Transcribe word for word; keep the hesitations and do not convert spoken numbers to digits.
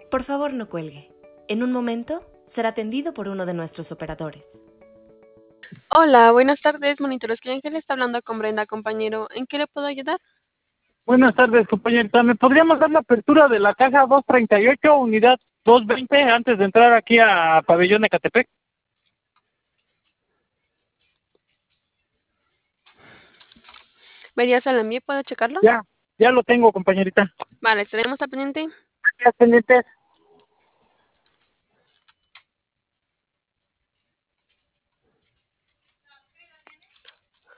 Por favor, no cuelgue. En un momento será atendido por uno de nuestros operadores. Hola, buenas tardes, monitores. Que Ángel está hablando con Brenda, compañero. ¿En qué le puedo ayudar? Buenas tardes, compañerita. ¿Me podríamos dar la apertura de la caja doscientos treinta y ocho, unidad doscientos veinte, antes de entrar aquí a Pabellón Ecatepec? ¿Verías al envío? ¿Puedo checarlo? Ya, ya lo tengo, compañerita. Vale, estaremos al pendiente. Ya, pendiente.